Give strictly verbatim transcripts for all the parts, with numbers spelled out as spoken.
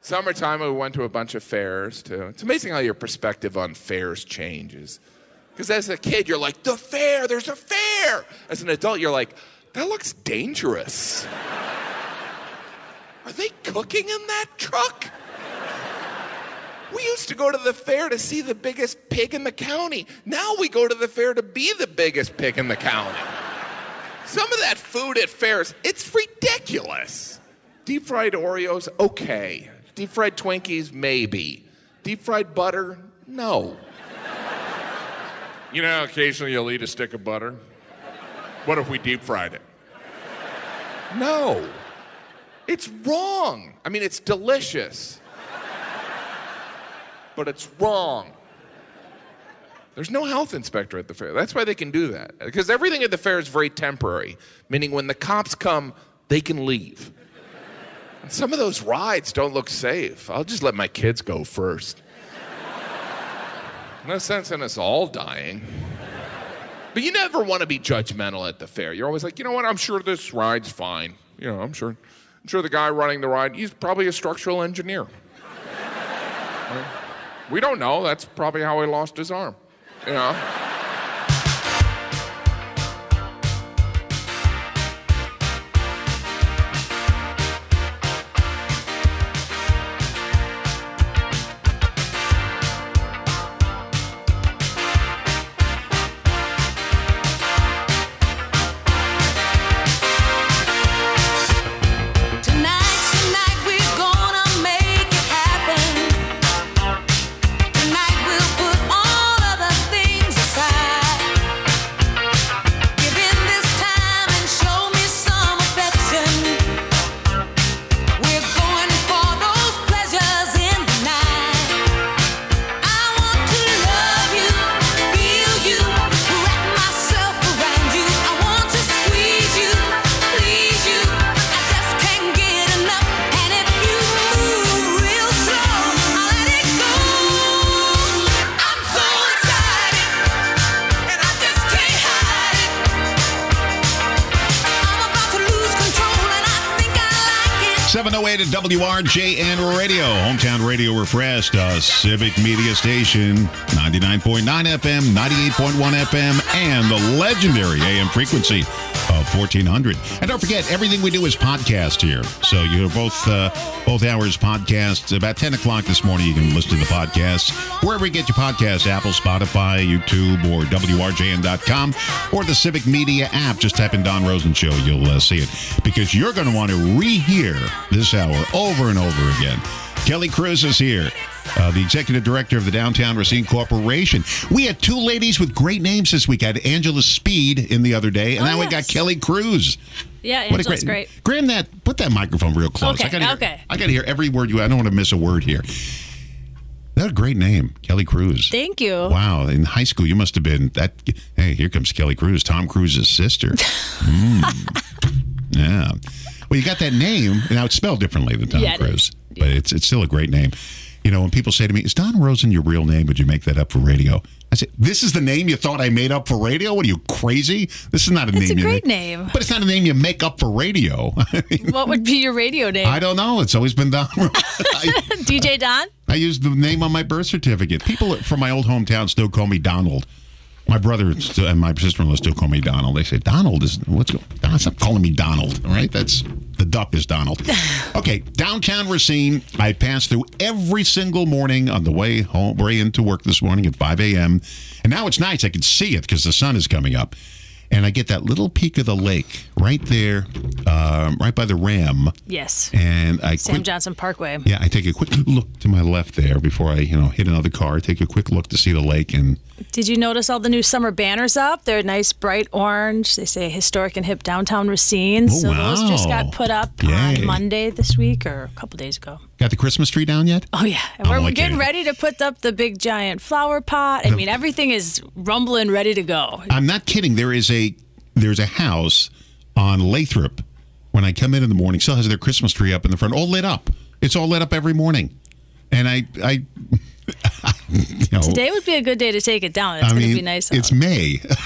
Summertime, we went to a bunch of fairs, too. It's amazing how your perspective on fairs changes. Because as a kid, you're like, the fair, there's a fair. As an adult, you're like, that looks dangerous. Are they cooking in that truck? We used to go to the fair to see the biggest pig in the county. Now we go to the fair to be the biggest pig in the county. Some of that food at fairs, it's ridiculous. Deep fried Oreos, okay. Deep fried Twinkies, maybe. Deep fried butter, no. You know, occasionally you'll eat a stick of butter. What if we deep fried it? No. It's wrong. I mean, it's delicious. But it's wrong. There's no health inspector at the fair. That's why they can do that. Because everything at the fair is very temporary, meaning when the cops come, they can leave. And some of those rides don't look safe. I'll just let my kids go first. No sense in us all dying. But you never want to be judgmental at the fair. You're always like, you know what, I'm sure this ride's fine. You know, I'm sure, I'm sure the guy running the ride, he's probably a structural engineer. Right? We don't know. That's probably how he lost his arm. You know? seven oh eight at W R J N Radio, Hometown Radio Refreshed, uh, Civic Media Station, ninety-nine point nine F M, ninety-eight point one F M, and the legendary A M frequency of fourteen hundred. And don't forget, everything we do is podcast here. So you have both uh, both hours podcasts. About ten o'clock this morning, you can listen to the podcast wherever you get your podcasts, Apple, Spotify, YouTube, or W R J N dot com, or the Civic Media app. Just type in Don Rosen Show. You'll uh, see it. Because you're going to want to rehear this hour over and over again. Kelly Cruz is here, uh, the executive director of the Downtown Racine Corporation. We had two ladies with great names this week. I had Angela Speed in the other day, and oh, now yes. we got Kelly Cruz. Yeah, Angela's great. Graham, that put that microphone real close. Okay, I gotta hear, okay. I got to hear every word you. I don't want to miss a word here. That's a great name, Kelly Cruz. Thank you. Wow, in high school you must have been that. Hey, here comes Kelly Cruz, Tom Cruise's sister. mm. Yeah. Well, you got that name. Now it's spelled differently than Tom yeah, Cruise, it but it's it's still a great name. You know, when people say to me, "Is Don Rosen your real name? Would you make that up for radio?" I say, "This is the name you thought I made up for radio? What are you, crazy? This is not a it's name. It's a you great make, name. but it's not a name you make up for radio." I mean, what would be your radio name? I don't know. It's always been Don. I, D J Don. I used the name on my birth certificate. People from my old hometown still call me Donald. My brother and my sister-in-law still call me Donald. They say, Donald is, what's going on? Stop calling me Donald, all right? That's, the duck is Donald. Okay, downtown Racine, I pass through every single morning on the way home, way into work this morning at five a.m. And now it's nice. I can see it because the sun is coming up. And I get that little peak of the lake right there, um, right by the Ram. Yes. And I Sam quick, Johnson Parkway. Yeah, I take a quick look to my left there before I, you know, hit another car. Take a quick look to see the lake. And did you notice all the new summer banners up? They're nice, bright orange. They say historic and hip downtown Racine. Oh, so wow. those just got put up Yay. on Monday this week or a couple days ago. Got the Christmas tree down yet? Oh, yeah. And Oh, we're, I we're getting can't. ready to put up the big giant flower pot. I mean, everything is rumbling, ready to go. I'm not kidding. There is a there's a house on Lathrop. When I come in in the morning, still has their Christmas tree up in the front, all lit up. It's all lit up every morning. And I, I, you know, Today would be a good day to take it down. It's I going mean, to be nice out. It's May.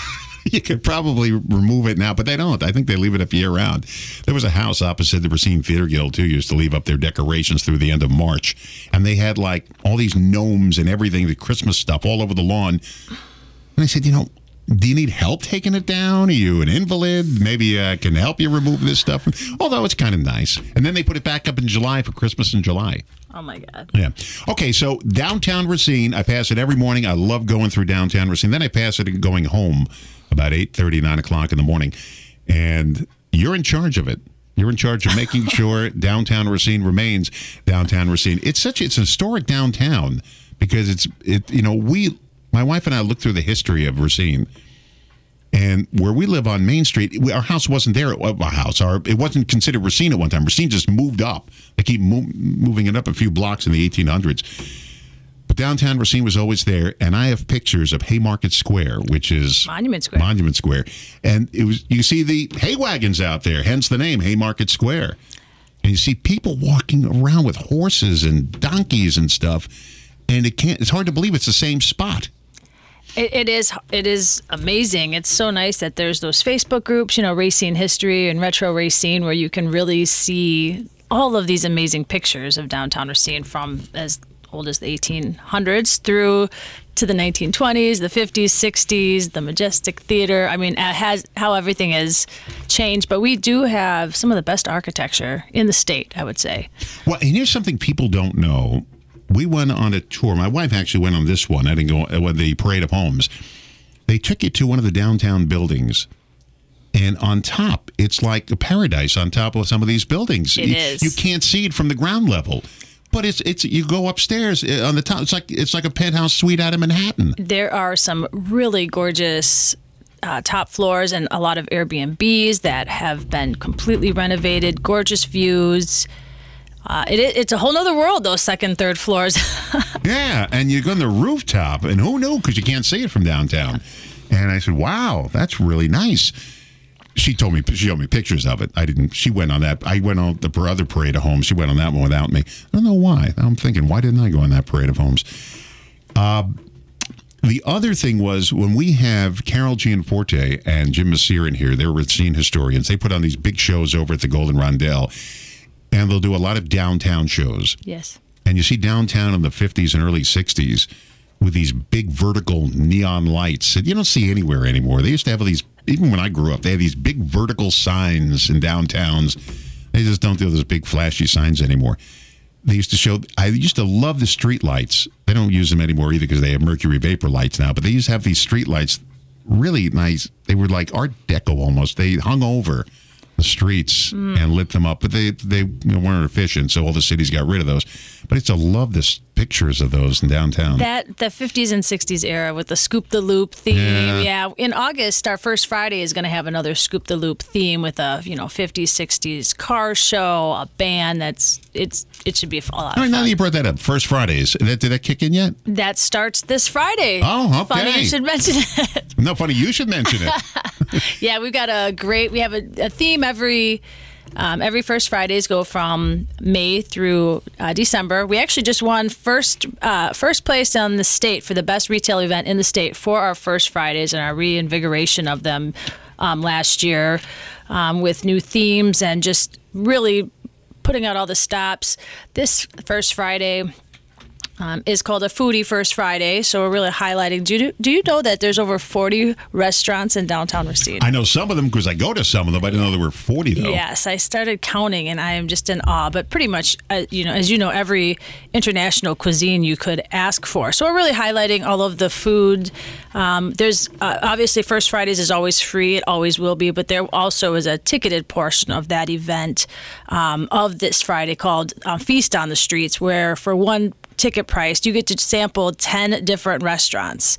You could probably remove it now, but they don't. I think they leave it up year round. There was a house opposite the Racine Theater Guild, too, used to leave up their decorations through the end of March. And they had, like, all these gnomes and everything, the Christmas stuff all over the lawn. And I said, you know, do you need help taking it down? Are you an invalid? Maybe I uh, can help you remove this stuff. Although it's kind of nice. And then they put it back up in July for Christmas in July. Oh, my God. Yeah. Okay, so downtown Racine, I pass it every morning. I love going through downtown Racine. Then I pass it going home about eight thirty, nine o'clock in the morning. And you're in charge of it. You're in charge of making sure downtown Racine remains downtown Racine. It's such it's an historic downtown because it's, it. you know, we... My wife and I looked through the history of Racine, and where we live on Main Street, we, our house wasn't there. Our house, our it wasn't considered Racine at one time. Racine just moved up. They keep mo- moving it up a few blocks in the eighteen hundreds. But downtown Racine was always there, and I have pictures of Haymarket Square, which is Monument Square. Monument Square, and it was you see the hay wagons out there, hence the name Haymarket Square, and you see people walking around with horses and donkeys and stuff, and it can't. It's hard to believe it's the same spot. It, it is it is amazing. It's so nice that there's those Facebook groups, you know, Racine History and Retro Racine, where you can really see all of these amazing pictures of downtown Racine from as old as the eighteen hundreds through to the nineteen twenties, the fifties, sixties, the Majestic Theater. I mean, it has how everything has changed, but we do have some of the best architecture in the state, I would say. Well, and here's something people don't know. We went on a tour. My wife actually went on this one. I didn't go with the Parade of Homes. They took you to one of the downtown buildings, and on top, it's like a paradise on top of some of these buildings. It you, is. You can't see it from the ground level, but it's it's you go upstairs on the top. It's like it's like a penthouse suite out of Manhattan. There are some really gorgeous uh, top floors and a lot of Airbnbs that have been completely renovated. Gorgeous views. Uh, it, it's a whole nother world, those second, third floors. Yeah, and you go on the rooftop, and who knew? Because you can't see it from downtown. And I said, wow, that's really nice. She told me, she showed me pictures of it. I didn't, she went on that. I went on the other Parade of Homes. She went on that one without me. I don't know why. I'm thinking, why didn't I go on that Parade of Homes? Uh, the other thing was when we have Carol Gianforte and Jim Messere in here, they're Racine historians. They put on these big shows over at the Golden Rondelle. And they'll do a lot of downtown shows. Yes. And you see downtown in the fifties and early sixties with these big vertical neon lights that you don't see anywhere anymore. They used to have these, even when I grew up, they had these big vertical signs in downtowns. They just don't do those big flashy signs anymore. They used to show, I used to love the street lights. They don't use them anymore either because they have mercury vapor lights now. But they used to have these street lights, really nice. They were like Art Deco almost. They hung over the streets mm. and lit them up, but they they you know, weren't efficient, so all the cities got rid of those. But I used to love the pictures of those in downtown. That the fifties and sixties era with the Scoop the Loop theme. Yeah. yeah. In August, our first Friday is going to have another Scoop the Loop theme with a you know fifties, sixties car show, a band. That's it's it should be a lot of All right, fun. now that you brought that up, First Fridays, that, did that kick in yet? That starts this Friday. Oh, okay. Funny you should mention it. No, funny you should mention it. Yeah, we've got a great. We have a, a theme every. Um, every first Fridays go from May through uh, December. We actually just won first uh, first place on the state for the best retail event in the state for our first Fridays and our reinvigoration of them um, last year um, with new themes and just really putting out all the stops. This first Friday Um, is called a Foodie First Friday, so we're really highlighting. Do you, do you know that there's over forty restaurants in downtown Racine? I know some of them because I go to some of them. I didn't know there were forty, though. Yes, I started counting, and I am just in awe. But pretty much, uh, you know, as you know, every international cuisine you could ask for. So we're really highlighting all of the food. Um, there's uh, obviously First Fridays is always free. It always will be. But there also is a ticketed portion of that event um, of this Friday called uh, Feast on the Streets, where for one ticket price, you get to sample ten different restaurants,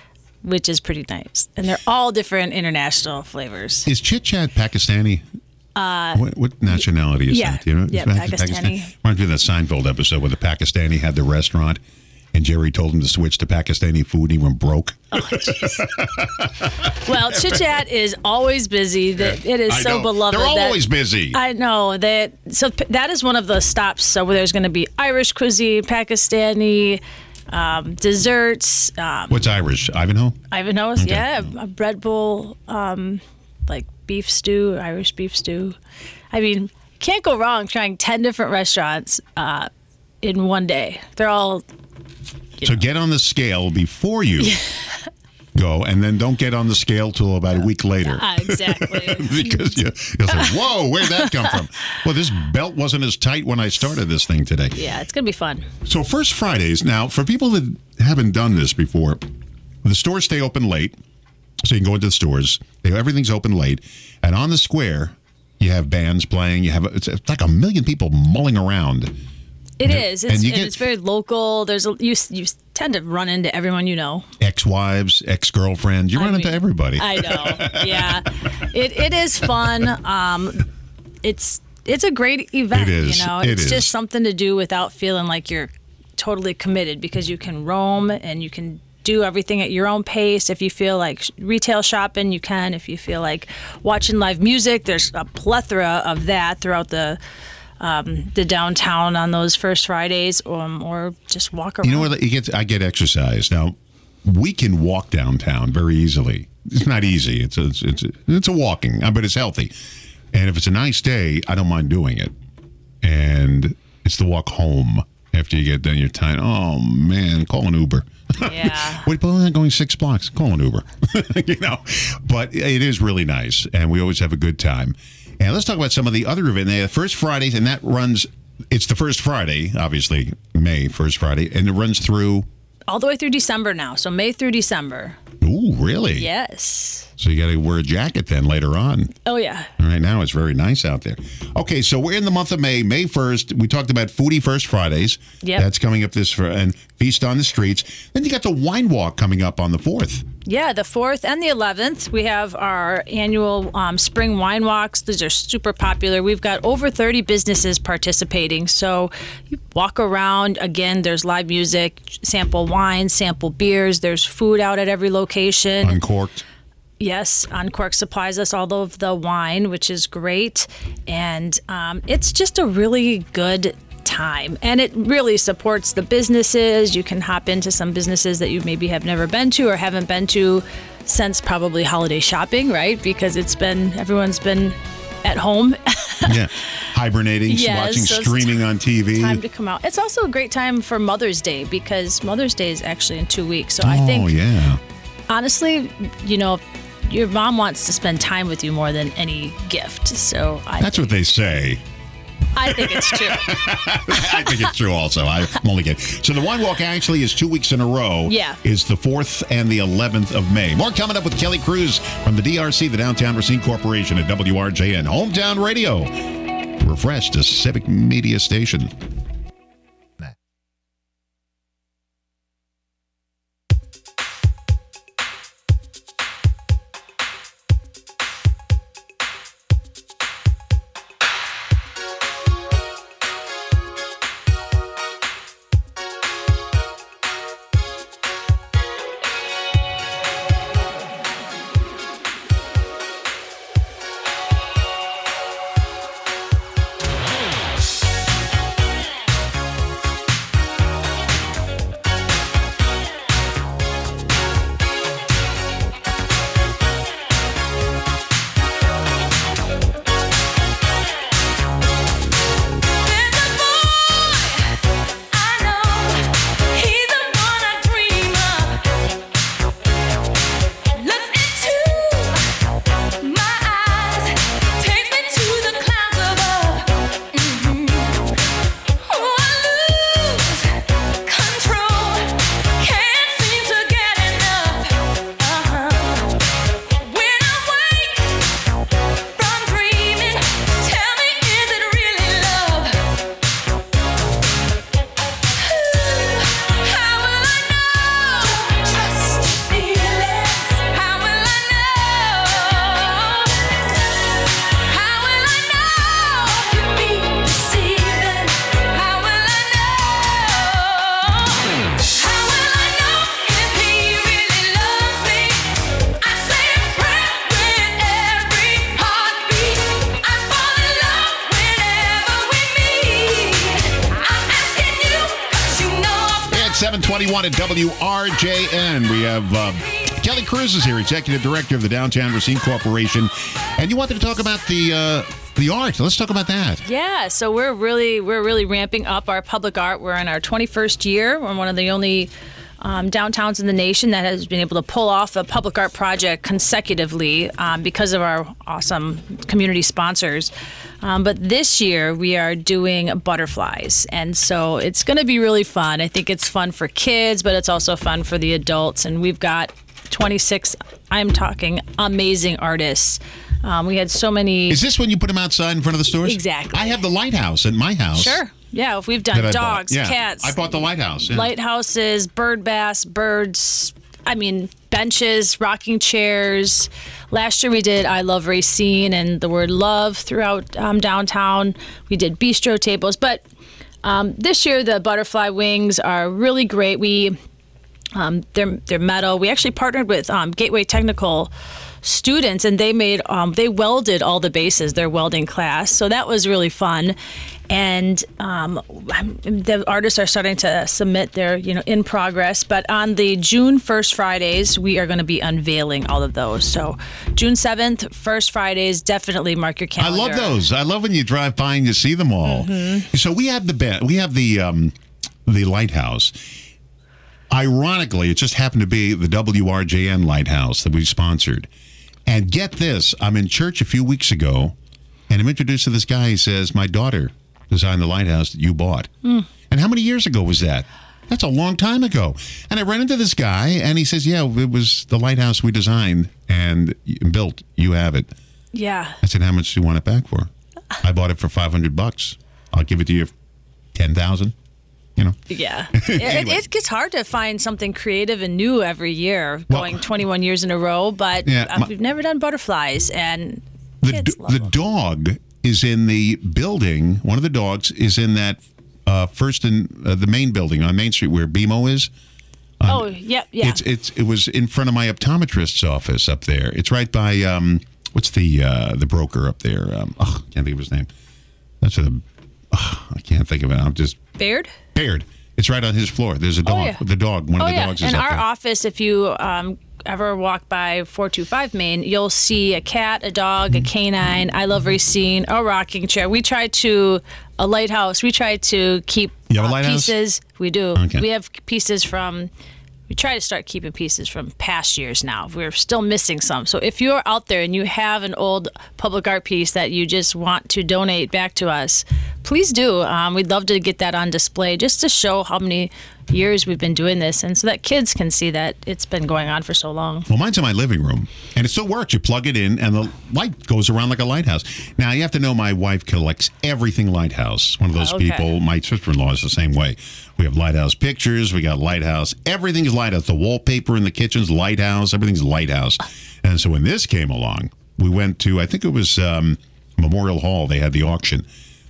which is pretty nice. And they're all different international flavors. Is Chit Chat Pakistani? Uh, what, what nationality is yeah, that? Do you know? Yeah, Pakistani. Pakistani. Reminds me of that Seinfeld episode where the Pakistani had the restaurant and Jerry told him to switch to Pakistani food and he went broke. Oh, well, Chit Chat is always busy. It is I so know. beloved. They're that, always busy. I know that. So that is one of the stops. So there's going to be Irish cuisine, Pakistani, um, desserts. Um, What's Irish? Ivanhoe? Ivanhoe's, Okay. yeah, a bread bowl, um, like beef stew, Irish beef stew. I mean, can't go wrong trying ten different restaurants uh, in one day. They're all. So get on the scale before you go, and then don't get on the scale till about a week later. Uh, exactly. Because you, you'll say, whoa, where'd that come from? Well, this belt wasn't as tight when I started this thing today. Yeah, it's going to be fun. So First Fridays, now, for people that haven't done this before, the stores stay open late, so you can go into the stores. They, everything's open late. And on the square, you have bands playing. You have It's, it's like a million people mulling around. It is. It's, And you and get- it's very local. There's a, you you tend to run into everyone you know. Ex-wives, ex-girlfriends. You I run into mean, everybody. I know. Yeah, it it is fun. Um, it's it's a great event. It is. You know, It it's is. just something to do without feeling like you're totally committed, because you can roam and you can do everything at your own pace. If you feel like sh- retail shopping, you can. If you feel like watching live music, there's a plethora of that throughout the. Um, the downtown on those first Fridays, um, or just walk around. You know what? You get. I get exercise now. We can walk downtown very easily. It's not easy. It's a, it's it's a, it's a walking, uh, but it's healthy. And if it's a nice day, I don't mind doing it. And it's the walk home after you get done. You're tired. Oh man, call an Uber. Yeah. Wait, but we're not going six blocks. Call an Uber. You know, but it is really nice, and we always have a good time. And let's talk about some of the other events. They have First Fridays, and that runs. It's the first Friday, obviously May first Friday, and it runs through. All the way through December now. So May through December. Ooh, really? Yes. So you got to wear a jacket then later on. Oh, yeah. Right now, it's very nice out there. Okay, so we're in the month of May. May first, we talked about Foodie First Fridays. Yep. That's coming up this, fr- and Feast on the Streets. Then you got the Wine Walk coming up on the fourth. Yeah, the fourth and the eleventh, we have our annual um, spring wine walks. These are super popular. We've got over thirty businesses participating. So you walk around. Again, there's live music, sample wine, sample beers. There's food out at every location. Uncorked. Yes, Uncork supplies us all of the wine, which is great. And um, it's just a really good time. And it really supports the businesses. You can hop into some businesses that you maybe have never been to or haven't been to since probably holiday shopping, right? Because it's been, everyone's been at home. Yeah. Hibernating, Yes, watching so it's streaming on T V. Time to come out. It's also a great time for Mother's Day, because Mother's Day is actually in two weeks. So oh, I think, yeah. honestly, you know, your mom wants to spend time with you more than any gift. So I That's what they say. I think it's true. I think it's true also. I'm only kidding. So the Wine Walk actually is two weeks in a row. Yeah. It's the fourth and the eleventh of May. More coming up with Kelly Cruz from the D R C, the Downtown Racine Corporation at W R J N. Hometown Radio. Refreshed, a civic media station. seven twenty-one at W R J N. We have uh, Kelly Cruz is here, Executive Director of the Downtown Racine Corporation. And you wanted to talk about the uh, the art. Let's talk about that. Yeah, so we're really we're really ramping up our public art. We're in our twenty-first year. We're one of the only um, downtowns in the nation that has been able to pull off a public art project consecutively um, because of our awesome community sponsors. Um, but this year we are doing butterflies, and so it's going to be really fun. I think it's fun for kids, but it's also fun for the adults. And we've got twenty-six, I'm talking amazing artists. Um, we had so many. Is this when you put them outside in front of the stores? Exactly. I have the lighthouse at my house. Sure. Yeah, if we've done dogs, yeah, cats. I bought the lighthouse. Yeah. Lighthouses, bird baths, birds, I mean, benches, rocking chairs. Last year we did I Love Racine and the word love throughout um, downtown. We did bistro tables. But um, this year the butterfly wings are really great. We um, they're, they're metal. We actually partnered with um, Gateway Technical students, and they made um, they welded all the bases, their welding class, so that was really fun. And um, the artists are starting to submit their, you know, in progress. But on the June first Fridays, we are going to be unveiling all of those. So June seventh, first Fridays, definitely mark your calendar. I love those. I love when you drive by and you see them all. Mm-hmm. So we have the be- we have the um, the lighthouse. Ironically, it just happened to be the W R J N lighthouse that we sponsored. And get this, I'm in church a few weeks ago, and I'm introduced to this guy. He says, my daughter designed the lighthouse that you bought. Mm. And how many years ago was that? That's a long time ago. And I ran into this guy, and he says, yeah, it was the lighthouse we designed and built. You have it. Yeah. I said, how much do you want it back for? I bought it for five hundred bucks. I'll give it to you for ten thousand. You know? Yeah. anyway. it, it gets hard to find something creative and new every year, going well, twenty-one years in a row, but yeah, uh, my, we've never done butterflies, and the, kids d- love the them. dog is in the building. One of the dogs is in that uh, first in uh, the main building on Main Street where B M O is. Um, oh, yeah, yeah. It's, it's, it was in front of my optometrist's office up there. It's right by, um, what's the uh, the broker up there? Um, oh, I can't think of his name. That's a, oh, I can't think of it. I'm just... Baird? Baird. It's right on his floor. There's a dog. Oh, yeah. The dog. One oh, of the yeah. dogs is in up our there. office, if you um, ever walk by four two five Main, you'll see a cat, a dog, a canine, I Love Racine, a rocking chair. We try to, a lighthouse, we try to keep you have a uh, lighthouse? pieces. We do. Okay. We have pieces from... We try to start keeping pieces from past years now. We're still missing some. So if you're out there and you have an old public art piece that you just want to donate back to us, please do. Um, we'd love to get that on display just to show how many years we've been doing this, and so that kids can see that it's been going on for so long. Well, mine's in my living room, and it still works. You plug it in, and the light goes around like a lighthouse. Now, you have to know my wife collects everything lighthouse. One of those Okay. people. My sister-in-law is the same way. We have lighthouse pictures. We got lighthouse. Everything's lighthouse. The wallpaper in the kitchen's lighthouse. Everything's lighthouse. And so when this came along, we went to, I think it was um, Memorial Hall. They had the auction.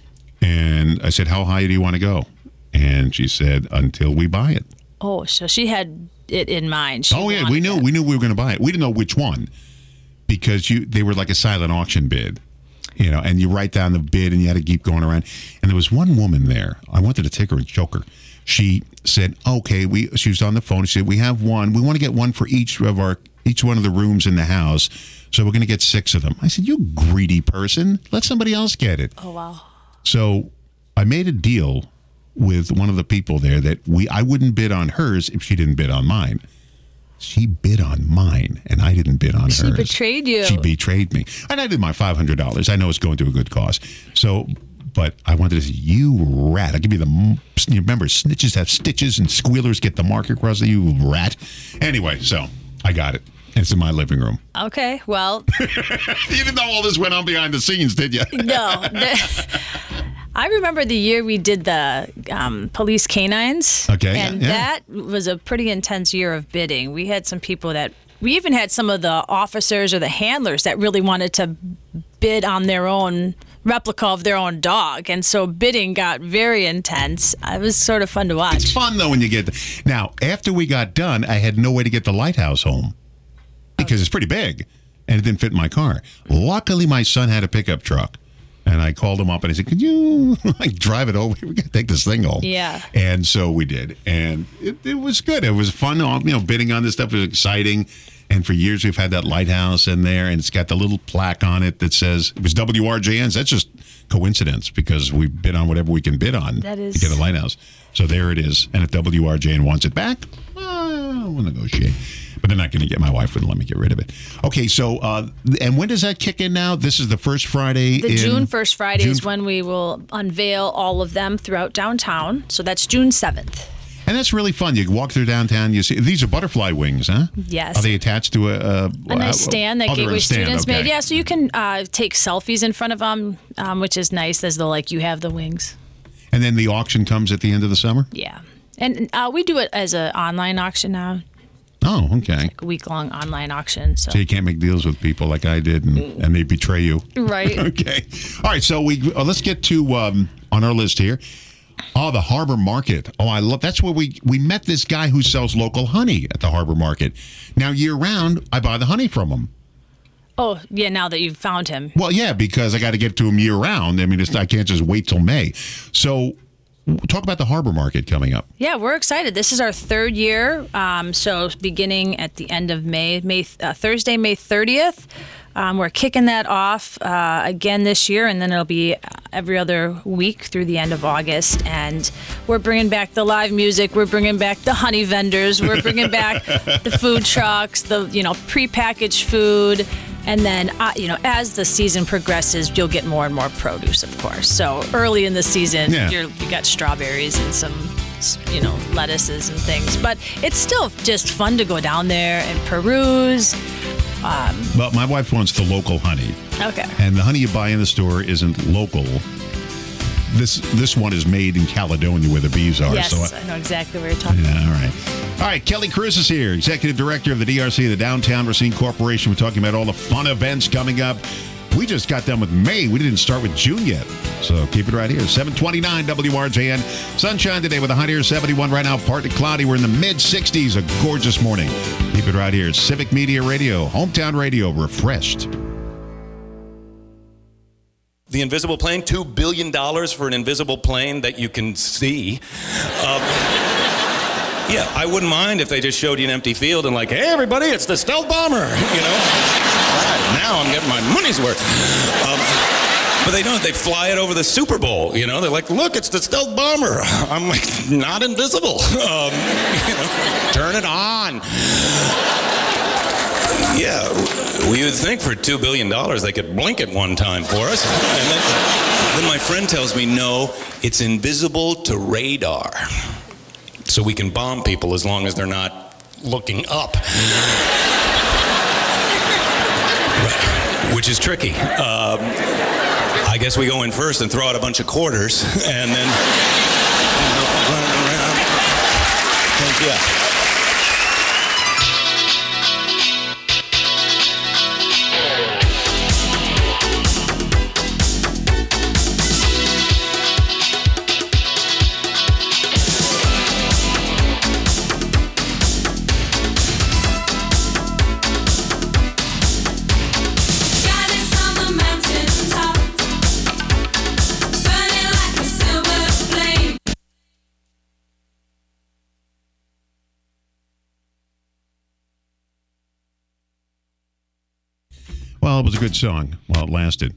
And I said, how high do you want to go? And she said, until we buy it. Oh, so she had it in mind. She oh, yeah. We knew that. we knew we were going to buy it. We didn't know which one because you they were like a silent auction bid. You know, and you write down the bid and you had to keep going around. And there was one woman there. I wanted to take her and choke her. She said, okay, we she was on the phone. She said, we have one. We want to get one for each of our each one of the rooms in the house. So we're going to get six of them. I said, you greedy person. Let somebody else get it. Oh, wow. So I made a deal with one of the people there that we I wouldn't bid on hers if she didn't bid on mine. She bid on mine, and I didn't bid on she hers. She betrayed you. She betrayed me. And I did my five hundred dollars. I know it's going to a good cause. So, but I wanted to say, you rat. I'll give you the, you remember, snitches have stitches and squealers get the mark across the, you rat. Anyway, so I got it. It's in my living room. Okay, well. You didn't know all this went on behind the scenes, did you? No. I remember the year we did the um, police canines. Okay. And yeah. that was a pretty intense year of bidding. We had some people that, we even had some of the officers or the handlers that really wanted to bid on their own replica of their own dog. And so bidding got very intense. It was sort of fun to watch. It's fun, though, when you get... The, now, after we got done, I had no way to get the lighthouse home because it's pretty big and it didn't fit in my car. Luckily, my son had a pickup truck. And I called him up and I said, could you like drive it over? We got to take this thing home. Yeah. And so we did. And it, it was good. It was fun. You know, bidding on this stuff was exciting. And for years we've had that lighthouse in there, and it's got the little plaque on it that says it was W R J N's. That's just coincidence because we bid on whatever we can bid on that is... to get a lighthouse. So there it is. And if W R J N wants it back, well, we'll negotiate. But they're not going to get, my wife wouldn't let me get rid of it. Okay, so, uh, and when does that kick in now? This is the first Friday The in... June first Friday June... is when we will unveil all of them throughout downtown. So that's June seventh. And that's really fun. You walk through downtown, you see, these are butterfly wings, huh? Yes. Are they attached to a... A, a nice stand that oh, Gateway stand, students okay. made. Yeah, so you can uh, take selfies in front of them, um, which is nice as though, like, you have the wings. And then the auction comes at the end of the summer? Yeah. And uh, we do it as an online auction now. Oh, okay. Like a week-long online auction. So. so you can't make deals with people like I did, and, and they betray you. Right. Okay. All right, so we uh, let's get to, um, on our list here, oh, the Harbor Market. Oh, I love, that's where we, we met this guy who sells local honey at the Harbor Market. Now, year-round, I buy the honey from him. Oh, yeah, now that you've found him. Well, yeah, because I got to get to him year-round. I mean, it's, I can't just wait till May. So... talk about the Harbor Market coming up. Yeah, we're excited. This is our third year. Um, so beginning at the end of May, May uh, Thursday, May thirtieth, um, we're kicking that off uh, again this year, and then it'll be every other week through the end of August. And we're bringing back the live music. We're bringing back the honey vendors. We're bringing back the food trucks, the you know prepackaged food. And then, uh, you know, as the season progresses, you'll get more and more produce, of course. So early in the season, yeah. you're, you got strawberries and some, you know, lettuces and things. But it's still just fun to go down there and peruse. Um, well, my wife wants the local honey. Okay. And the honey you buy in the store isn't local. This this one is made in Caledonia where the bees are. Yes, so I, I know exactly where you're talking yeah, about. all right. All right, Kelly Cruz is here, Executive Director of the D R C, the Downtown Racine Corporation. We're talking about all the fun events coming up. We just got done with May. We didn't start with June yet. So keep it right here. seven twenty-nine W R J N. Sunshine today with a high near seventy-one right now. Partly cloudy. We're in the mid sixties. A gorgeous morning. Keep it right here. Civic Media Radio. Hometown Radio. Refreshed. The invisible plane, two billion dollars for an invisible plane that you can see. Um, yeah, I wouldn't mind if they just showed you an empty field and like, hey, everybody, it's the stealth bomber, you know? All right, now I'm getting my money's worth. Um, but they don't. They fly it over the Super Bowl, you know? They're like, look, it's the stealth bomber. I'm like, not invisible. Um, you know, turn it on. Yeah, we would think for two billion dollars they could blink it one time for us. And then, then my friend tells me, no, it's invisible to radar. So we can bomb people as long as they're not looking up. Right. Which is tricky. Um, I guess we go in first and throw out a bunch of quarters, and then you know, running around. Yeah. Well, it was a good song while it lasted.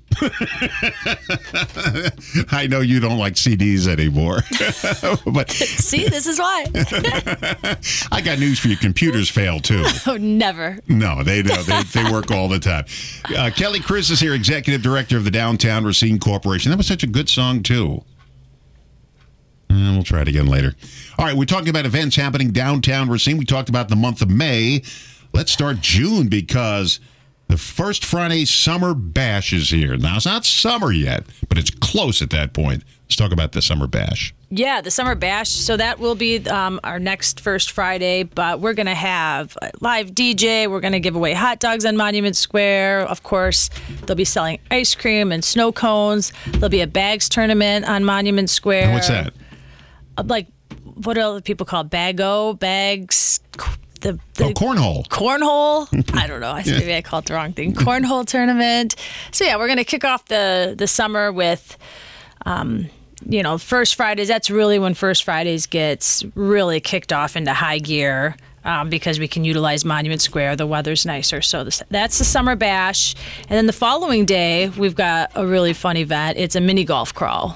I know you don't like C Ds anymore. But see, this is why. I got news for you. Computers fail, too. Oh, never. No, they know. They, they work all the time. Uh, Kelly Cruz is here, Executive Director of the Downtown Racine Corporation. That was such a good song, too. And we'll try it again later. All right, we're talking about events happening downtown Racine. We talked about the month of May. Let's start June because the first Friday Summer Bash is here. Now, it's not summer yet, but it's close at that point. Let's talk about the Summer Bash. Yeah, the Summer Bash. So that will be um, our next first Friday, but we're going to have a live D J. We're going to give away hot dogs on Monument Square. Of course, they'll be selling ice cream and snow cones. There'll be a bags tournament on Monument Square. And what's that? Like, what do other people call it? Bag-O? Bags? the, the oh, cornhole. Cornhole. I don't know. I maybe I called the wrong thing. Cornhole tournament. So yeah, we're going to kick off the the summer with, um, you know, First Fridays. That's really when First Fridays gets really kicked off into high gear. Um, because we can utilize Monument Square. The weather's nicer. So this, that's the summer bash. And then the following day, we've got a really fun event. It's a mini golf crawl.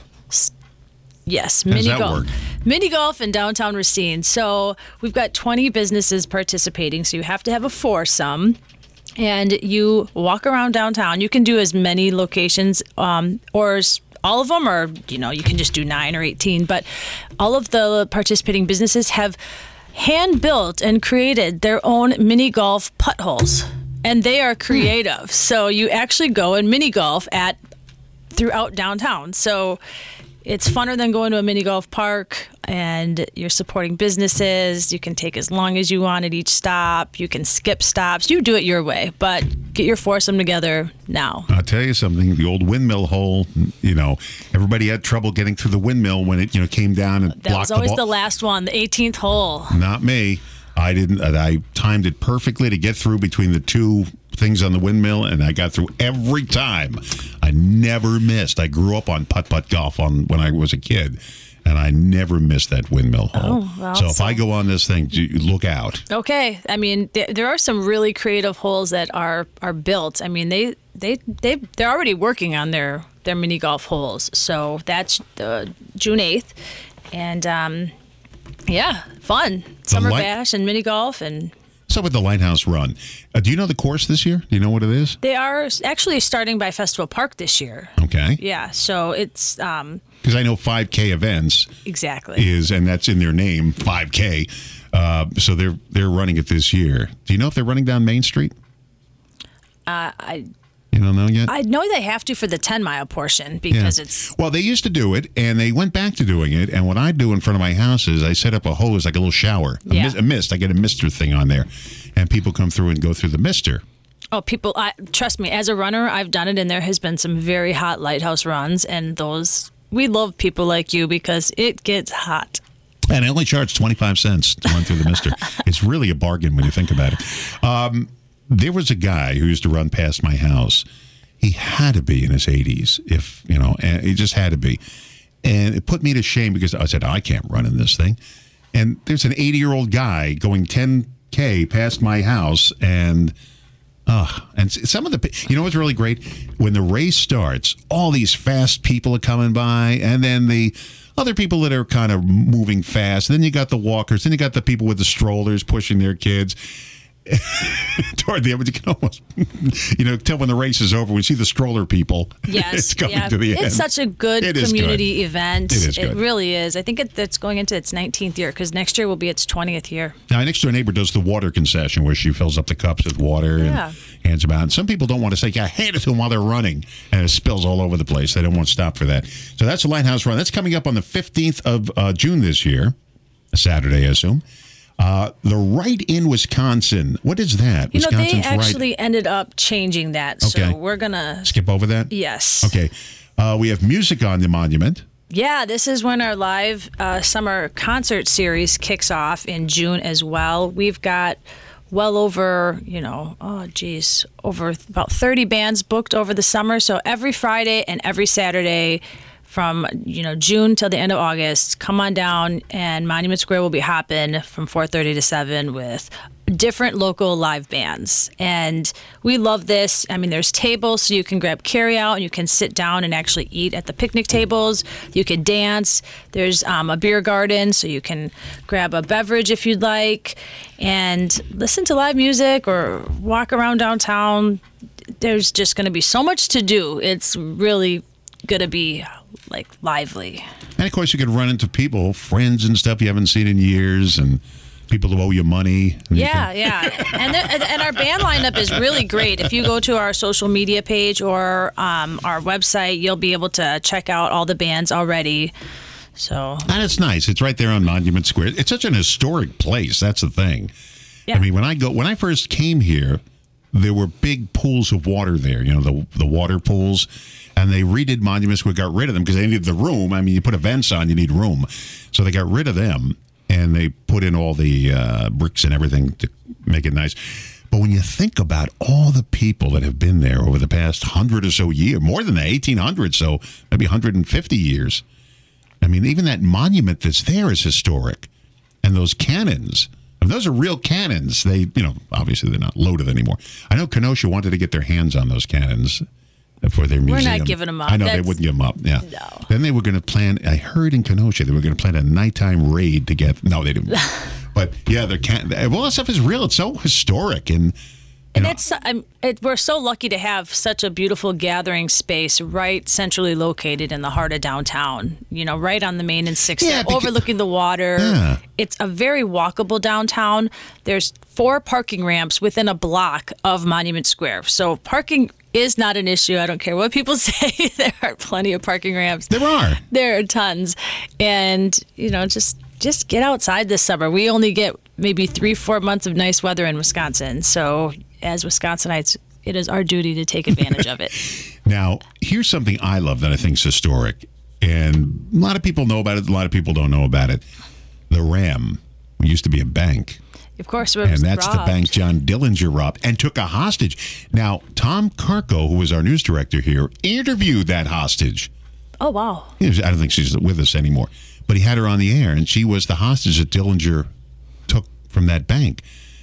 Yes, How does mini that golf. work? Mini golf in downtown Racine. So we've got twenty businesses participating. So you have to have a foursome. And you walk around downtown. You can do as many locations um, or as all of them, or, you know, you can just do nine or eighteen. But all of the participating businesses have hand-built and created their own mini golf putt holes, and they are creative. So you actually go and mini golf at throughout downtown. So it's funner than going to a mini golf park, and you're supporting businesses. You can take as long as you want at each stop. You can skip stops. You do it your way, but get your foursome together now. I'll tell you something. The old windmill hole, you know, everybody had trouble getting through the windmill when it, you know, came down and That blocked was always the the ball. last one, the eighteenth hole. Not me. I didn't. I timed it perfectly to get through between the two things on the windmill, and I got through every time. I never missed. I grew up on putt-putt golf on when I was a kid, and I never missed that windmill hole. Oh, well, so if so- I go on this thing, you- look out. Okay, I mean there, there are some really creative holes that are are built. I mean they they they they're already working on their their mini golf holes. So that's uh, June eighth, and um, yeah, fun summer light- bash and mini golf, and So with the Lighthouse Run, uh, do you know the course this year? Do you know what it is? they are actually starting by Festival Park this year. Okay. Yeah, so it's um, Because I know five K events exactly. is, and that's in their name, five K. Uh, so they're they're running it this year. Do you know if they're running down Main Street? Uh, I You don't know yet? I know they have to for the ten mile portion because it's Well, they used to do it, and they went back to doing it. And what I do in front of my house is I set up a hose, like a little shower, a, Yeah. mis- a mist. I get a mister thing on there, and people come through and go through the mister. Oh, people, I, trust me, as a runner, I've done it, and there has been some very hot lighthouse runs, and those, we love people like you because it gets hot. And I only charge twenty-five cents to run through the mister. It's really a bargain when you think about it. Um, there was a guy who used to run past my house. He had to be in his eighties, if, you know, and he just had to be. And it put me to shame because I said, I can't run in this thing. And there's an eighty-year-old guy going ten K past my house, and Uh, and s- some of the, you know what's really great? When the race starts, all these fast people are coming by, and then the other people that are kind of moving fast. And then you got the walkers, then you got the people with the strollers pushing their kids. Toward the end, but you can almost, you know, tell when the race is over. We see the stroller people. Yes, it's coming yeah. to the end. It's such a good It is community good. event. It is good. really is. I think it, it's going into its nineteenth year because next year will be its twentieth year. Now, next door neighbor does the water concession where she fills up the cups with water Yeah. and hands them out. And some people don't want to say, yeah, hand it to them while they're running. And it spills all over the place. They don't want to stop for that. So that's the Lighthouse Run. That's coming up on the fifteenth of uh, June this year, a Saturday, I assume. Uh, the Right in Wisconsin. What is that? You know, they Wisconsin's actually Right. ended up changing that. Okay. So we're going to, Skip over that? yes. Okay. Uh, we have music on the monument. Yeah, this is when our live uh, summer concert series kicks off in June as well. We've got well over, you know, oh, geez, over about thirty bands booked over the summer. So every Friday and every Saturday from, you know, June till the end of August, come on down, and Monument Square will be hopping from four thirty to seven with different local live bands. And we love this. I mean, there's tables so you can grab carry out and you can sit down and actually eat at the picnic tables. You can dance. There's um, a beer garden so you can grab a beverage if you'd like and listen to live music or walk around downtown. There's just going to be so much to do. It's really going to be like lively. And of course, you could run into people, friends and stuff you haven't seen in years, and people who owe you money. And you Yeah, can- yeah. And, there, and and our band lineup is really great. If you go to our social media page or um, our website, you'll be able to check out all the bands already. So, And it's nice. It's right there on Monument Square. It's such an historic place. That's the thing. yeah. I mean, when I go, when I first came here, there were big pools of water there. You know, the the water pools, and they redid Monument Square, got rid of them because they needed the room. I mean, you put events on, you need room, so they got rid of them. and they put in all the uh, bricks and everything to make it nice. But when you think about all the people that have been there over the past hundred or so years, more than that, eighteen hundred, so maybe one hundred fifty years. I mean, even that monument that's there is historic. And those cannons, I mean, those are real cannons. They, you know, obviously they're not loaded anymore. I know Kenosha wanted to get their hands on those cannons for their museum. We're not giving them up. I know That's, they wouldn't give them up. Yeah. No. Then they were going to plan. I heard in Kenosha they were going to plan a nighttime raid to get. No, they didn't. But yeah, their can. Well, that stuff is real. It's so historic and. And know, it's I'm, it, we're so lucky to have such a beautiful gathering space right centrally located in the heart of downtown. You know, right on the Main and Sixth, Yeah, because- overlooking the water. Yeah. It's a very walkable downtown. There's four parking ramps within a block of Monument Square, so parking is not an issue. I don't care what people say. There are plenty of parking ramps. There are. There are tons, and you know, just just get outside this summer. We only get maybe three, four months of nice weather in Wisconsin, so. As Wisconsinites, it is our duty to take advantage of it. Now, here's something I love that I think is historic, and a lot of people know about it. A lot of people don't know about it. The Ram used to be a bank, Of course, it and was that's robbed. the bank John Dillinger robbed and took a hostage. Now, Tom Karko, who was our news director here, interviewed that hostage. Oh, wow. I don't think she's with us anymore, but he had her on the air, and she was the hostage that Dillinger took from that bank.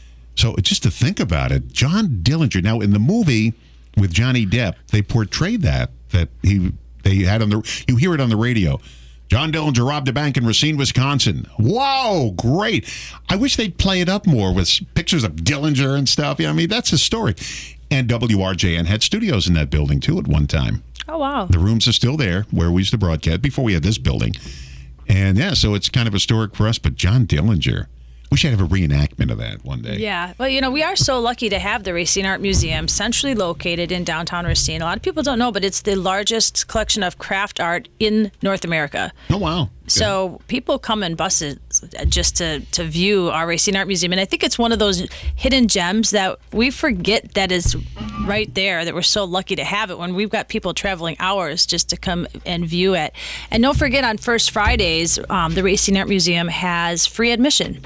So just to think about it, John Dillinger. Now in the movie with Johnny Depp, they portrayed that that he they had on the. You hear it on the radio. John Dillinger robbed a bank in Racine, Wisconsin. Wow, great! I wish they'd play it up more with pictures of Dillinger and stuff. Yeah, I mean that's historic. And W R J N had studios in that building too at one time. Oh, wow. The rooms are still there where we used to broadcast before we had this building. And yeah, so it's kind of historic for us. But John Dillinger. We should have a reenactment of that one day. Yeah. Well, you know, we are so lucky to have the Racine Art Museum centrally located in downtown Racine. A lot of people don't know, but it's the largest collection of craft art in North America. Oh, wow. Good. So people come in buses just to, to view our Racine Art Museum. And I think it's one of those hidden gems that we forget that is right there, that we're so lucky to have it when we've got people traveling hours just to come and view it. And don't forget, on First Fridays, um, the Racine Art Museum has free admission.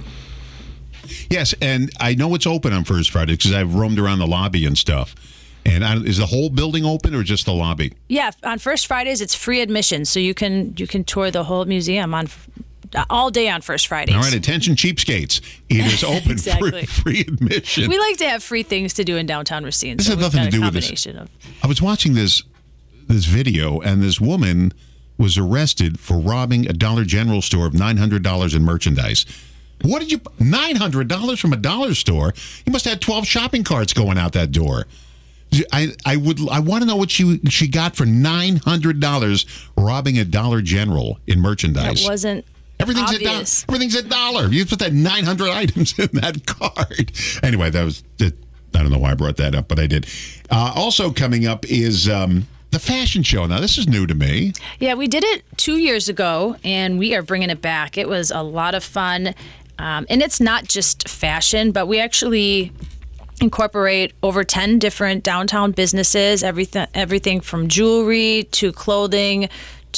Yes, and I know it's open on First Friday because I've roamed around the lobby and stuff. And I, is the whole building open or just the lobby? Yeah, on First Fridays it's free admission, so you can you can tour the whole museum on all day on First Fridays. All right, attention cheapskates. It is open Exactly. for free admission. We like to have free things to do in downtown Racine. This so has we've nothing got to a do with this. combination of- I was watching this this video, and this woman was arrested for robbing a Dollar General store of nine hundred dollars in merchandise. What did you... nine hundred dollars from a dollar store? You must have had twelve shopping carts going out that door. I, I would I want to know what she she got for nine hundred dollars robbing a Dollar General in merchandise. That wasn't Everything's a dollar. obvious. Everything's a dollar. You put that nine hundred items in that card. Anyway, that was... I don't know why I brought that up, but I did. Uh, also coming up is... Um, the fashion show. Now, this is new to me. Yeah, we did it two years ago, and we are bringing it back. It was a lot of fun, um, and it's not just fashion, but we actually incorporate over ten different downtown businesses, everything, everything from jewelry to clothing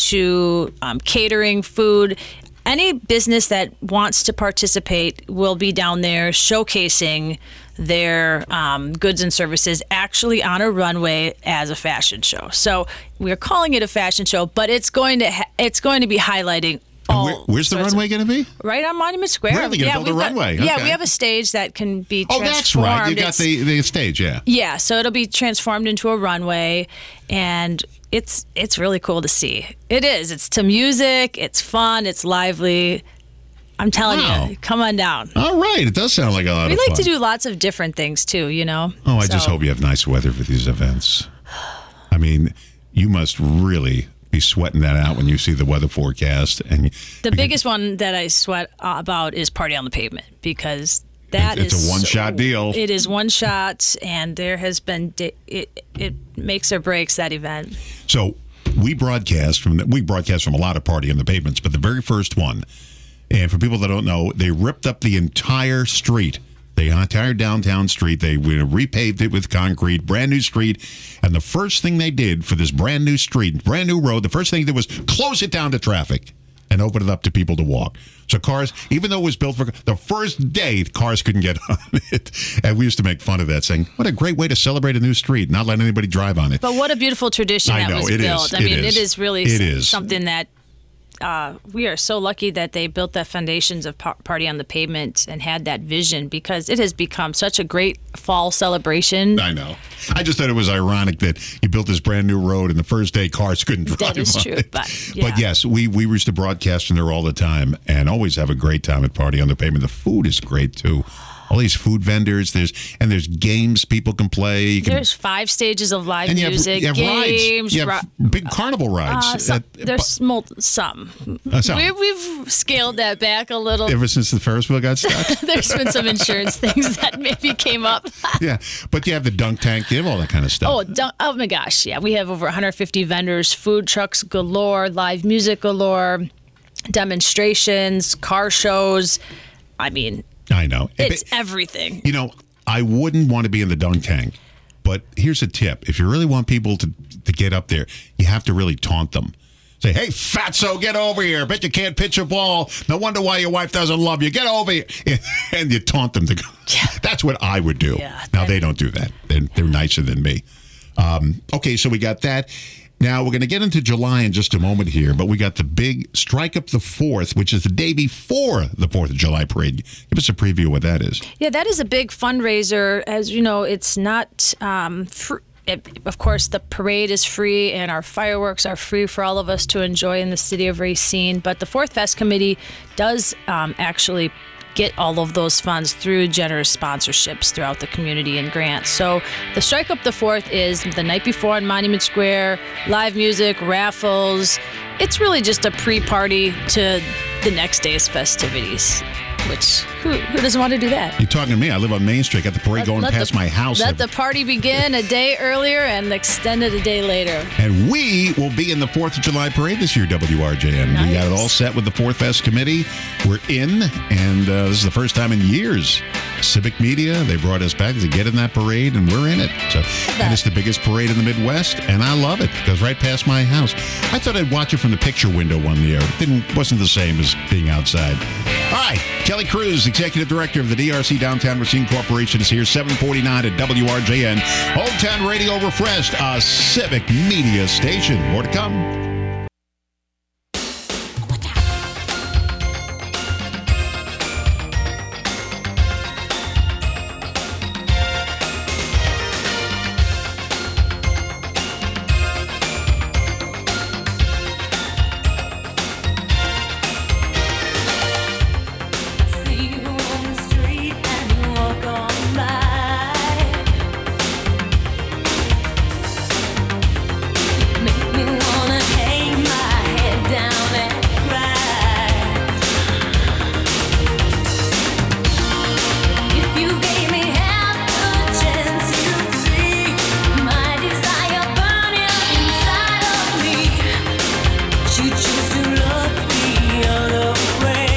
to um, catering, food. Any business that wants to participate will be down there showcasing their um, goods and services actually on a runway as a fashion show. So we're calling it a fashion show, but it's going to ha- it's going to be highlighting all. Where, where's the sorts runway of- going to be? Right on Monument Square. Really? You're gonna build a we've got- runway. Yeah, Okay. we have a stage that can be Oh, transformed. that's right. You got It's- the, the stage, yeah. yeah, so it'll be transformed into a runway, and it's it's really cool to see. It is. It's to music. It's fun. It's lively. I'm telling Wow. you, come on down. All right. It does sound like a lot We of like fun. to do lots of different things too, you know. Oh, I just So- hope you have nice weather for these events. I mean, you must really be sweating that out when you see the weather forecast. And The biggest one that I sweat about is Party on the Pavement, because that It's- it's is a one-shot so- deal. It is one shot, and there has been di- it. It makes or breaks that event. So we broadcast from the, we broadcast from a lot of Party on the Pavements, but the very first one, and for people that don't know, they ripped up the entire street, the entire downtown street. They repaved it with concrete, brand new street. And the first thing they did for this brand new street, brand new road, the first thing they did was close it down to traffic. and open it up to people to walk. So cars, even though it was built for the first day, cars couldn't get on it. And we used to make fun of that, saying, what a great way to celebrate a new street, not letting anybody drive on it. But what a beautiful tradition I that know, was it built. is, I it mean, is. it is really It s- is. something that uh, we are so lucky that they built the foundations of Par- Party on the Pavement and had that vision, because it has become such a great fall celebration. I know. I just thought it was ironic that you built this brand new road and the first day cars couldn't drive That is on true, it. but, yeah. But yes, we, we used to broadcast in there all the time and always have a great time at Party on the Pavement. The food is great too. All these food vendors, there's and there's games people can play. You can, There's five stages of live and you have, music, you have games. rides. You have ri- big carnival rides. uh, some, Uh, there's mul- some. uh, some. We, we've scaled that back a little. Ever since the Ferris wheel got stuck. There's been some insurance things that maybe came up. Yeah, but you have the dunk tank. You have all that kind of stuff. Oh, don't, oh my gosh. Yeah, we have over one hundred fifty vendors, food trucks galore, live music galore, demonstrations, car shows. I mean, I know. it's But, everything. you know, I wouldn't want to be in the dunk tank, but here's a tip. If you really want people to, to get up there, you have to really taunt them. Say, hey, fatso, get over here. Bet you can't pitch a ball. No wonder why your wife doesn't love you. Get over here. And you taunt them to go. Yeah. That's what I would do. Yeah, now, that- they don't do that. They're, they're nicer than me. Um, okay, so we got that. Now, we're going to get into July in just a moment here, but we got the big Strike Up the fourth, which is the day before the fourth of July parade. Give us a preview of what that is. Yeah, that is a big fundraiser. As you know, it's not um, fr- it, of course, the parade is free and our fireworks are free for all of us to enjoy in the city of Racine. But the Fourth Fest Committee does um, actually get all of those funds through generous sponsorships throughout the community and grants. So the Strike Up the Fourth is the night before on Monument Square, live music, raffles. It's really just a pre-party to the next day's festivities, which who, who doesn't want to do that? You're talking to me. I live on Main Street. Got the parade going Let past the- my house. Let the party begin a day earlier and extend it a day later. And we will be in the fourth of July parade this year, W R J N. We got it Nice. all set with the Fourth Fest Committee. We're in, and uh, this is the first time in years. Civic Media, they brought us back to get in that parade, and we're in it. So, and it's the biggest parade in the Midwest, and I love it. It goes right past my house. I thought I'd watch it from the picture window one year. It didn't, wasn't the same as being outside. All right, Kelly Cruz, Executive Director of the D R C Downtown Racine Corporation, is here, seven forty-nine at W R J N. Hometown Radio Refreshed, a Civic Media station. More to come. See you on the street and you walk on by. Make me wanna hang my head down and cry. If you gave me half a chance, you'd see my desire burning inside of me. But you choose to look the other way.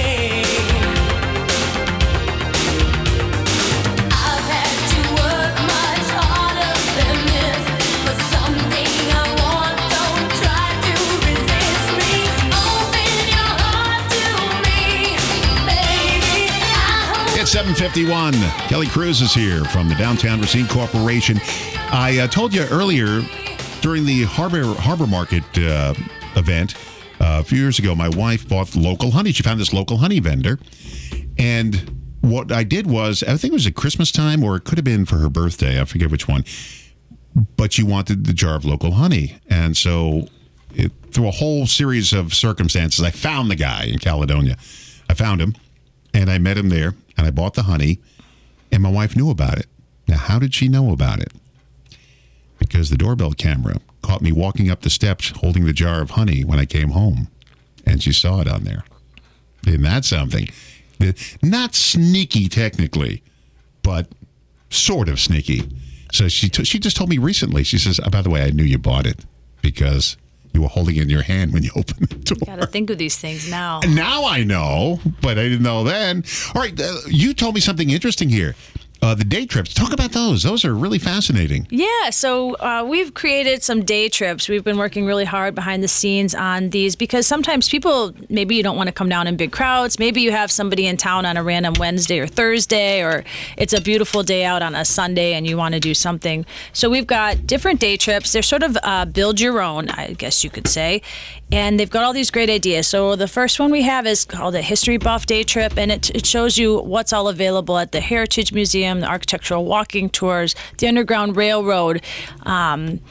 I've had to work much harder than this for something I want. Don't try to resist me. Open your heart to me, baby. I hope. It's seven fifty-one. Kelly Cruz is here from the Downtown Racine Corporation. I uh, told you earlier during the Harbor Harbor Market uh, event uh, a few years ago, my wife bought local honey. She found this local honey vendor. And what I did was, I think it was at Christmas time, or it could have been for her birthday. I forget which one. But she wanted the jar of local honey. And so it, through a whole series of circumstances, I found the guy in Caledonia. I found him, and I met him there, and I bought the honey, and my wife knew about it. Now, how did she know about it? Because the doorbell camera caught me walking up the steps holding the jar of honey when I came home, and she saw it on there. Isn't that something? Not sneaky, technically, but sort of sneaky. So she t- she just told me recently, she says, oh, by the way, I knew you bought it because you were holding it in your hand when you opened the door. Got to think of these things now. Now I know, but I didn't know then. All right, uh, you told me something interesting here. uh, the day trips. Talk about those. Those are really fascinating. Yeah, so uh, we've created some day trips. We've been working really hard behind the scenes on these because sometimes people, maybe you don't want to come down in big crowds. Maybe you have somebody in town on a random Wednesday or Thursday, or it's a beautiful day out on a Sunday and you want to do something. So we've got different day trips. They're sort of uh, build your own, I guess you could say. And they've got all these great ideas. So the first one we have is called a History Buff Day Trip, and it, it shows you what's all available at the Heritage Museum, the architectural walking tours, the Underground Railroad, um,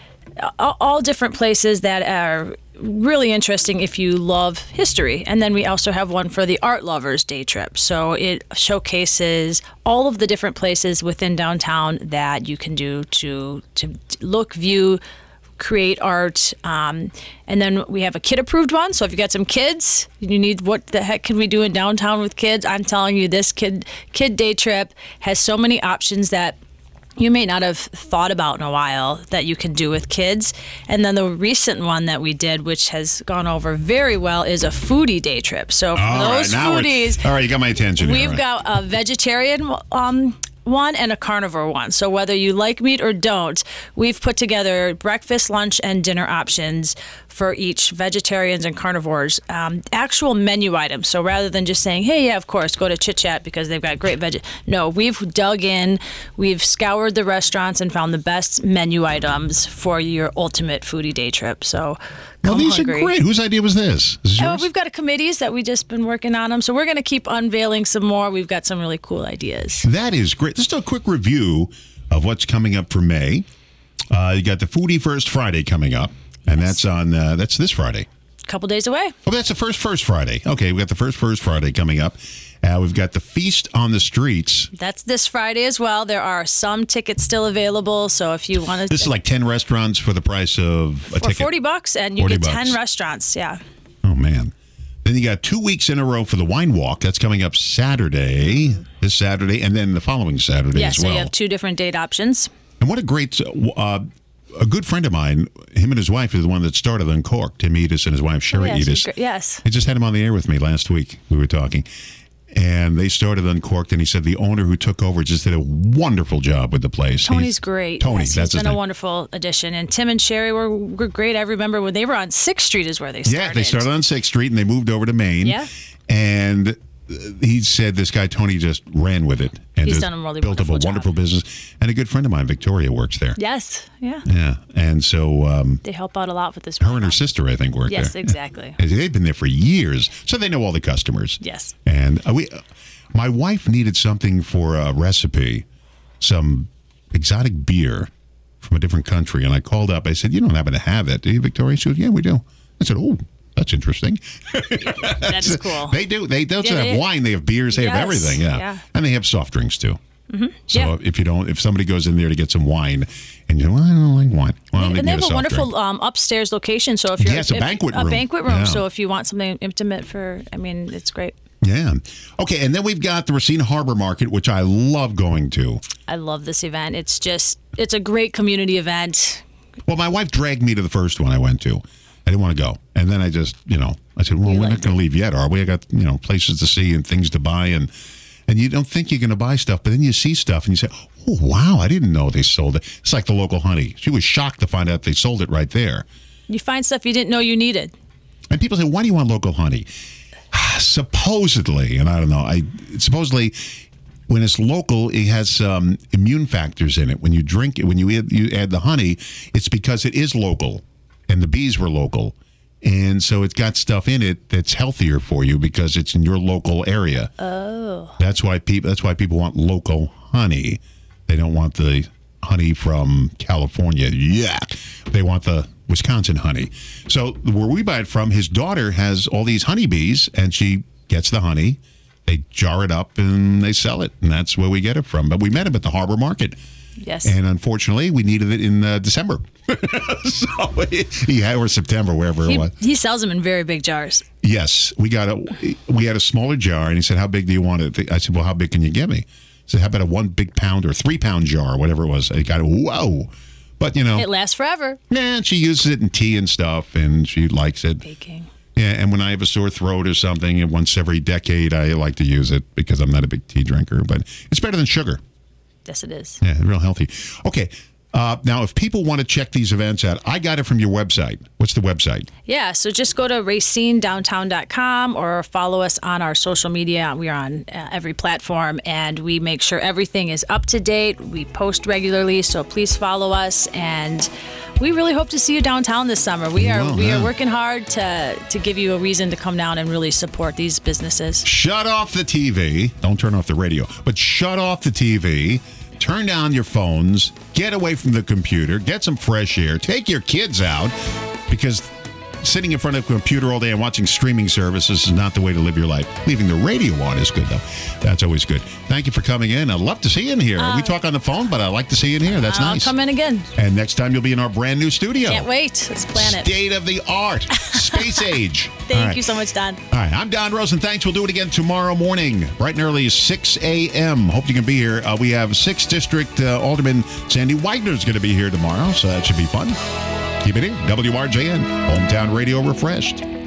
all, all different places that are really interesting if you love history. And then we also have one for the Art Lovers Day Trip. So it showcases all of the different places within downtown that you can do to to look, view, create art. Um, and then we have a kid approved one. So if you got some kids, you need, what the heck can we do in downtown with kids? I'm telling you, this kid kid day trip has so many options that you may not have thought about in a while that you can do with kids. And then the recent one that we did, which has gone over very well, is a foodie day trip. So for All those right, now we're- foodies, all right, you got my attention here, we've all right. got a vegetarian um, one and a carnivore one. So whether you like meat or don't, we've put together breakfast, lunch, and dinner options for each vegetarians and carnivores. Um, actual menu items. So rather than just saying, hey, yeah, of course, go to Chit Chat because they've got great veg. No, we've dug in, we've scoured the restaurants and found the best menu items for your ultimate foodie day trip. So Well, come these hungry. are great. Whose idea was this? Is this Oh, yours? we've got a committees that we just been working on them. So we're going to keep unveiling some more. We've got some really cool ideas. That is great. Just a quick review of what's coming up for May. Uh, you got the Foodie First Friday coming up, and that's on uh, that's this Friday. A couple days away. Oh, that's the first First Friday. Okay, we got the first First Friday coming up. Uh, we've got the Feast on the Streets. That's this Friday as well. There are some tickets still available. So if you want to, This is like ten restaurants for the price of a for ticket. forty bucks, and you forty get ten bucks. restaurants. Yeah. Oh, man. Then you got two weeks in a row for the Wine Walk. That's coming up Saturday, this Saturday, and then the following Saturday Yeah. as So well. you have two different date options. And what a great, uh, a good friend of mine, him and his wife is the one that started Uncorked, Tim Edis and his wife, Sherry yes, Edis. gr- yes. I just had him on the air with me last week. We were talking. And they started Uncorked, and he said the owner who took over just did a wonderful job with the place. Tony's He's- great. Tony, yes, that's he's his been a name. wonderful addition. And Tim and Sherry were, were great. I remember when they were on sixth Street is where they started. Yeah, they started on sixth Street, and they moved over to Maine. Yeah. And uh, he said this guy, Tony, just ran with it. And He's just done a really built up a wonderful job. wonderful business. And a good friend of mine, Victoria, works there. Yes. Yeah. Yeah. And so um, They help out a lot with this. her and her program. sister, I think, work there. Yes, exactly. Yeah. They've been there for years, so they know all the customers. Yes. And uh, we, uh, my wife needed something for a recipe, some exotic beer from a different country, and I called up. I said, "You don't happen to have it, do you, Victoria?" She said, "Yeah, we do." I said, "Oh, that's interesting." That is cool. They do. They don't Yeah, just have they- wine. They have beers. They have Yes, everything. Yeah. yeah. And they have soft drinks too. Mm-hmm. So Yeah. if you don't, if somebody goes in there to get some wine, and you know, well, I don't like wine, well, And they they get have a soft wonderful drink. um, upstairs location. So if you're Yes, a if- banquet a room. banquet room. Yeah. So if you want something intimate for, I mean, it's great. Yeah. Okay, and then we've got the Racine Harbor Market, which I love going to. I love this event. It's just, it's a great community event. Well, my wife dragged me to the first one I went to. I didn't want to go. And then I just, you know, I said, well, You we're not liked going to leave yet, are we? I got, you know, places to see and things to buy. And and you don't think you're going to buy stuff, but then you see stuff and you say, oh, wow, I didn't know they sold it. It's like the local honey. She was shocked to find out they sold it right there. You find stuff you didn't know you needed. And people say, why do you want local honey? Supposedly, and I don't know, I supposedly when it's local, it has um, immune factors in it. When you drink it, when you add, you add the honey, it's because it is local, and the bees were local, and so it's got stuff in it that's healthier for you because it's in your local area. Oh, that's why people. That's why people want local honey. They don't want the honey from California. Yeah, they want the Wisconsin honey. So where we buy it from, his daughter has all these honeybees, and she gets the honey. They jar it up and they sell it, and that's where we get it from. But we met him at the Harbor Market, Yes. and unfortunately, we needed it in uh, December. So he had or September, wherever he, it was. he sells them in very big jars. Yes, we got a we had a smaller jar, and he said, "How big do you want it?" I said, "Well, how big can you give me?" He said, "How about a one big pound or three pound jar, whatever it was?" I got it. Whoa. But, you know, It lasts forever. yeah, she uses it in tea and stuff, and she likes it. Baking. Yeah, and when I have a sore throat or something, and once every decade, I like to use it because I'm not a big tea drinker. But it's better than sugar. Yes, it is. Yeah, real healthy. Okay. Uh, now, if people want to check these events out, I got it from your website. What's the website? Yeah, so just go to racine downtown dot com or follow us on our social media. We are on uh, every platform, and we make sure everything is up to date. We post regularly, so please follow us. And we really hope to see you downtown this summer. We are will, we yeah. are working hard to to give you a reason to come down and really support these businesses. Shut off the T V. Don't turn off the radio, but shut off the T V. Turn down your phones, get away from the computer, get some fresh air, take your kids out, because sitting in front of a computer all day and watching streaming services is not the way to live your life. Leaving the radio on is good, though. That's always good. Thank you for coming in. I'd love to see you in here. Uh, we talk on the phone, but I'd like to see you in here. That's I'll nice. come in again. And next time you'll be in our brand new studio. Can't wait. Let's plan it. State of the art. Space age. Thank All right. you so much, Don. All right, I'm Don Rosen. Thanks. We'll do it again tomorrow morning, bright and early, six a.m. Hope you can be here. Uh, we have sixth District uh, Alderman Sandy Wagner's going to be here tomorrow, so that should be fun. Keep it in. W R J N, Hometown Radio Refreshed.